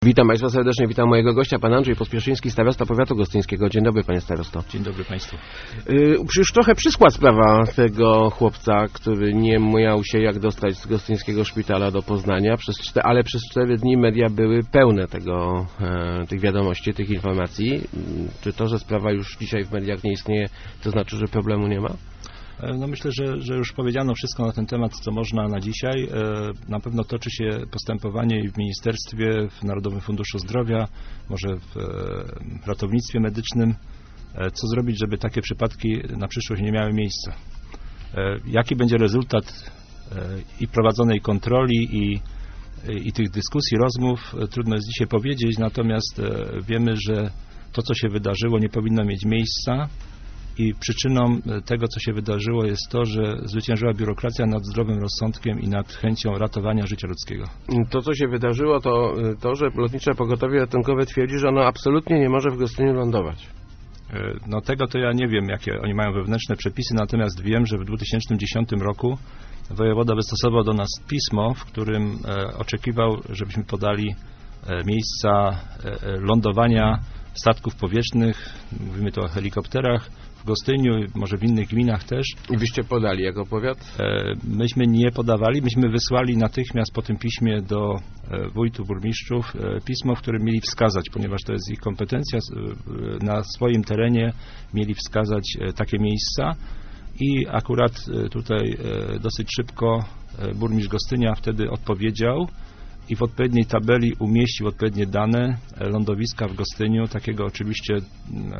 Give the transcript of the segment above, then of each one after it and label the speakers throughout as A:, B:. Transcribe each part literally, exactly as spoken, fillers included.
A: Witam Państwa serdecznie, witam mojego gościa, pan Andrzej Pospieszyński, starosta powiatu gostyńskiego. Dzień dobry, panie starosto.
B: Dzień dobry państwu.
A: Yy, już trochę przyschła sprawa tego chłopca, który nie miał się jak dostać z gostyńskiego szpitala do Poznania, przez czte, ale przez cztery dni media były pełne tego, e, tych wiadomości, tych informacji. Czy to, że sprawa już dzisiaj w mediach nie istnieje, to znaczy, że problemu nie ma?
B: No myślę, że, że już powiedziano wszystko na ten temat, co można na dzisiaj. Na pewno toczy się postępowanie i w ministerstwie, w Narodowym Funduszu Zdrowia, może w ratownictwie medycznym. Co zrobić, żeby takie przypadki na przyszłość nie miały miejsca? Jaki będzie rezultat i prowadzonej kontroli, i, i tych dyskusji, rozmów? Trudno jest dzisiaj powiedzieć, natomiast wiemy, że to, co się wydarzyło, nie powinno mieć miejsca. I przyczyną tego, co się wydarzyło, jest to, że zwyciężyła biurokracja nad zdrowym rozsądkiem i nad chęcią ratowania życia ludzkiego.
A: To, co się wydarzyło, to to, że Lotnicze Pogotowie Ratunkowe twierdzi, że ono absolutnie nie może w Gostyniu lądować.
B: No tego to ja nie wiem, jakie oni mają wewnętrzne przepisy, natomiast wiem, że w dwa tysiące dziesiątym roku wojewoda wystosował do nas pismo, w którym oczekiwał, żebyśmy podali miejsca lądowania statków powietrznych, mówimy tu o helikopterach, w Gostyniu, może w innych gminach też.
A: I wyście podali jako powiat?
B: Myśmy nie podawali, myśmy wysłali natychmiast po tym piśmie do wójtów, burmistrzów pismo, w którym mieli wskazać, ponieważ to jest ich kompetencja, na swoim terenie mieli wskazać takie miejsca i akurat tutaj dosyć szybko burmistrz Gostynia wtedy odpowiedział i w odpowiedniej tabeli umieścił odpowiednie dane lądowiska w Gostyniu, takiego oczywiście e,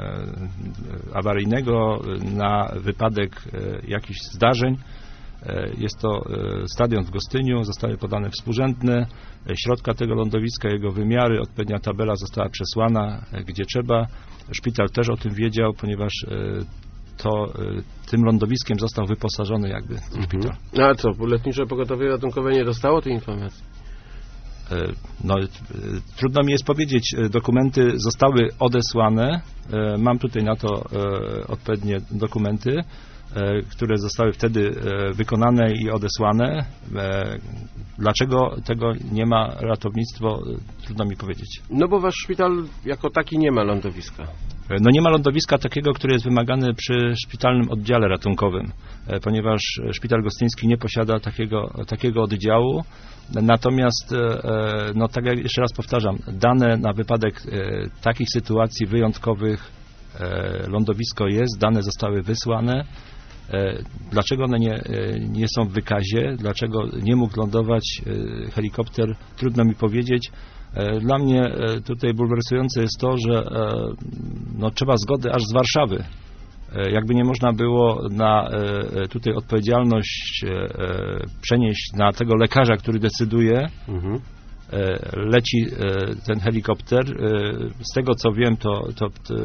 B: awaryjnego na wypadek e, jakichś zdarzeń. E, jest to e, stadion w Gostyniu, zostały podane współrzędne e, środka tego lądowiska, jego wymiary, odpowiednia tabela została przesłana e, gdzie trzeba. Szpital też o tym wiedział, ponieważ e, to e, tym lądowiskiem został wyposażony jakby mhm. szpital.
A: No a co, Lotnicze Pogotowie Ratunkowe nie dostało tej informacji?
B: No, trudno mi jest powiedzieć, dokumenty zostały odesłane, mam tutaj na to odpowiednie dokumenty, które zostały wtedy wykonane i odesłane. Dlaczego tego nie ma ratownictwo, trudno mi powiedzieć.
A: No bo wasz szpital jako taki nie ma lądowiska.
B: No nie ma lądowiska takiego, które jest wymagane przy szpitalnym oddziale ratunkowym, ponieważ szpital gostyński nie posiada takiego, takiego oddziału. Natomiast, no tak jak jeszcze raz powtarzam, dane na wypadek takich sytuacji wyjątkowych lądowisko jest, dane zostały wysłane. Dlaczego one nie, nie są w wykazie, dlaczego nie mógł lądować helikopter, trudno mi powiedzieć. Dla mnie tutaj bulwersujące jest to, że no, trzeba zgody aż z Warszawy. Jakby nie można było na tutaj odpowiedzialność przenieść na tego lekarza, który decyduje, mhm. leci ten helikopter. Z tego co wiem, to, to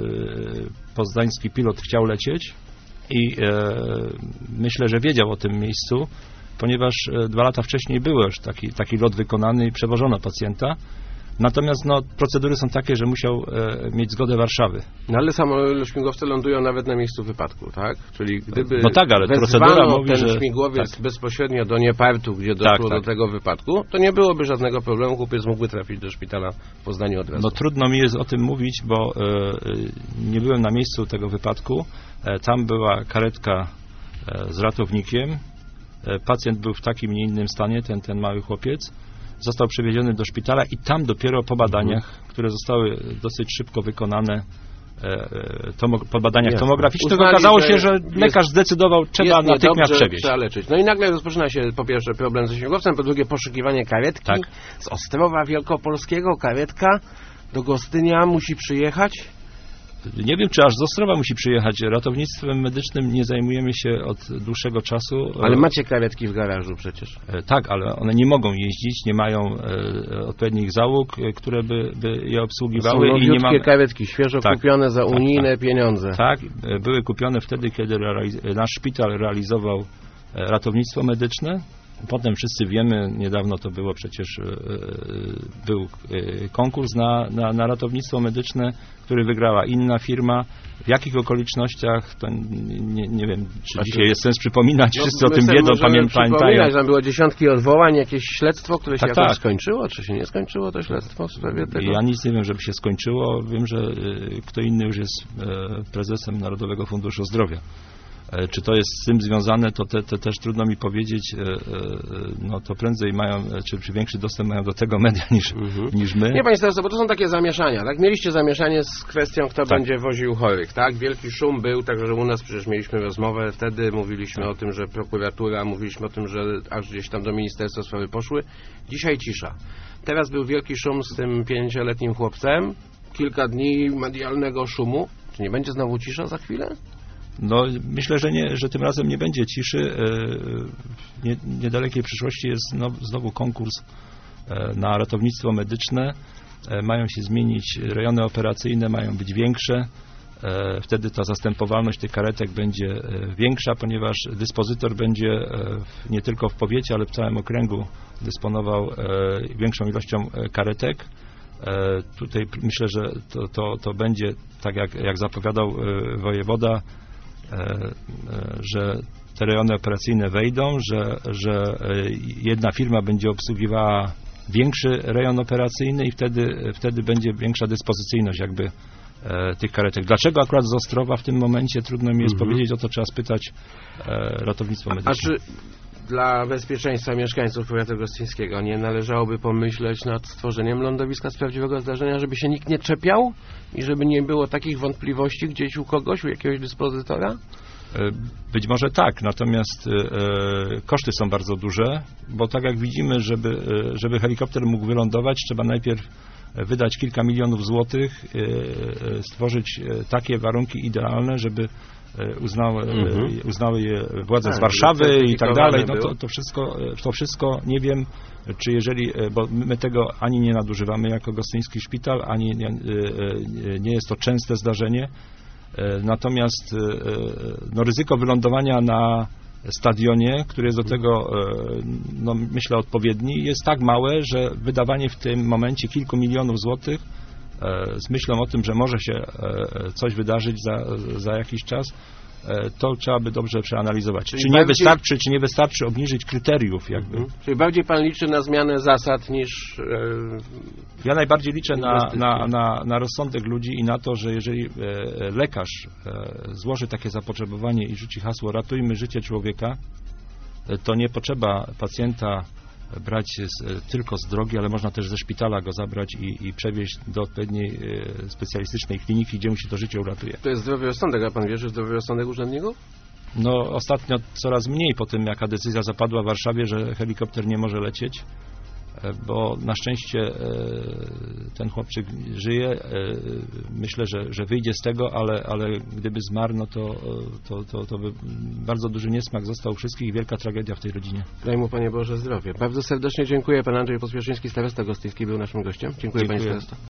B: poznański pilot chciał lecieć i myślę, że wiedział o tym miejscu, ponieważ dwa lata wcześniej był już taki, taki lot wykonany i przewożono pacjenta. Natomiast no, procedury są takie, że musiał e, mieć zgodę Warszawy.
A: No ale śmigłowce lądują nawet na miejscu wypadku, tak? Czyli gdyby
B: no tak, ale procedura mówi,
A: ten
B: że
A: śmigłowiec tak. bezpośrednio do Niepartu, gdzie doszło
B: tak,
A: do
B: tak.
A: tego wypadku, to nie byłoby żadnego problemu, kupiec mógłby trafić do szpitala w Poznaniu od razu.
B: No trudno mi jest o tym mówić, bo e, nie byłem na miejscu tego wypadku. E, tam była karetka e, z ratownikiem. E, pacjent był w takim, nie innym stanie, ten, ten mały chłopiec. Został przewieziony do szpitala i tam dopiero po badaniach, mhm. które zostały dosyć szybko wykonane, tomo, po badaniach Jasne. tomograficznych, Uznali, okazało się, że lekarz jest, zdecydował, trzeba natychmiast przewieźć.
A: Trzeba leczyć. No i nagle rozpoczyna się po pierwsze problem ze śmigłowcem, po drugie poszukiwanie karetki.
B: Tak.
A: Z Ostrowa Wielkopolskiego karetka do Gostynia musi przyjechać.
B: Nie wiem, czy aż z Ostrowa musi przyjechać. Ratownictwem medycznym nie zajmujemy się od dłuższego czasu.
A: Ale macie karetki w garażu przecież.
B: Tak, ale one nie mogą jeździć, nie mają e, odpowiednich załóg, które by, by je obsługiwały.
A: Są
B: i nie ma...
A: karetki, świeżo tak, kupione za unijne
B: tak, tak.
A: pieniądze.
B: Tak, były kupione wtedy, kiedy realiz... nasz szpital realizował ratownictwo medyczne. Potem wszyscy wiemy, niedawno to było przecież, był konkurs na, na, na ratownictwo medyczne, który wygrała inna firma. W jakich okolicznościach, to nie, nie wiem, czy dzisiaj jest sens przypominać,
A: no,
B: wszyscy o tym wiedzą, pamiętają.
A: Tam było dziesiątki odwołań, jakieś śledztwo, które się
B: tak,
A: jakoś
B: tak.
A: skończyło, czy się nie skończyło to śledztwo w sprawie tego?
B: Ja nic nie wiem, żeby się skończyło. Wiem, że kto inny już jest prezesem Narodowego Funduszu Zdrowia. Czy to jest z tym związane, to te, te też trudno mi powiedzieć. No to prędzej mają, czy, czy większy dostęp mają do tego media niż, mhm. niż my.
A: Nie, panie starosto, bo to są takie zamieszania, tak? Mieliście zamieszanie z kwestią, kto tak. będzie woził chorych, tak? Wielki szum był, także u nas przecież mieliśmy rozmowę, wtedy mówiliśmy tak. o tym, że prokuratura, mówiliśmy o tym, że aż gdzieś tam do ministerstwa sprawy poszły. Dzisiaj cisza. Teraz był wielki szum z tym pięcioletnim chłopcem, kilka dni medialnego szumu. Czy nie będzie znowu cisza za chwilę?
B: No, myślę, że, nie, że tym razem nie będzie ciszy. W nie, niedalekiej przyszłości jest znowu konkurs na ratownictwo medyczne. Mają się zmienić rejony operacyjne, mają być większe. Wtedy ta zastępowalność tych karetek będzie większa, ponieważ dyspozytor będzie nie tylko w powiecie, ale w całym okręgu dysponował większą ilością karetek. Tutaj myślę, że to, to, to będzie, tak jak, jak zapowiadał wojewoda, że te rejony operacyjne wejdą, że, że jedna firma będzie obsługiwała większy rejon operacyjny i wtedy, wtedy będzie większa dyspozycyjność jakby tych karetek. Dlaczego akurat z Ostrowa w tym momencie, trudno mi jest mhm. powiedzieć, o to trzeba spytać ratownictwo medyczne.
A: A czy dla bezpieczeństwa mieszkańców powiatu gostyńskiego nie należałoby pomyśleć nad stworzeniem lądowiska z prawdziwego zdarzenia, żeby się nikt nie czepiał i żeby nie było takich wątpliwości gdzieś u kogoś, u jakiegoś dyspozytora?
B: Być może tak, natomiast e, koszty są bardzo duże, bo tak jak widzimy, żeby, żeby helikopter mógł wylądować, trzeba najpierw wydać kilka milionów złotych, e, stworzyć takie warunki idealne, żeby Uznały, mhm. uznały je władze tak, z Warszawy i tak dalej. No to, to, wszystko, to wszystko nie wiem, czy jeżeli, bo my tego ani nie nadużywamy jako gostyński szpital, ani nie, nie jest to częste zdarzenie. Natomiast no, ryzyko wylądowania na stadionie, który jest do tego, no, myślę, odpowiedni, jest tak małe, że wydawanie w tym momencie kilku milionów złotych z myślą o tym, że może się coś wydarzyć za, za jakiś czas, to trzeba by dobrze przeanalizować. Czyli czy nie bardziej... wystarczy, czy nie wystarczy obniżyć kryteriów jakby. Mhm.
A: Czyli bardziej pan liczy na zmianę zasad niż... E...
B: Ja najbardziej liczę na, na, na, na rozsądek ludzi i na to, że jeżeli e, lekarz e, złoży takie zapotrzebowanie i rzuci hasło ratujmy życie człowieka, e, to nie potrzeba pacjenta brać z, tylko z drogi, ale można też ze szpitala go zabrać i, i przewieźć do odpowiedniej e, specjalistycznej kliniki, gdzie mu się to życie uratuje.
A: To jest zdrowy rozsądek, a pan wie, że zdrowy rozsądek urzędników?
B: No ostatnio coraz mniej po tym, jaka decyzja zapadła w Warszawie, że helikopter nie może lecieć, e, bo na szczęście e, ten chłopczyk żyje. E, myślę, że, że wyjdzie z tego, ale, ale gdyby zmarł, no to, to, to, to by bardzo duży niesmak został wszystkich i wielka tragedia w tej rodzinie. Daj
A: mu, Panie Boże, zdrowie. Bardzo serdecznie dziękuję. Pan Andrzej Pospieszyński, starosta gostyński, był naszym gościem. Dziękuję, dziękuję. Panie starosto.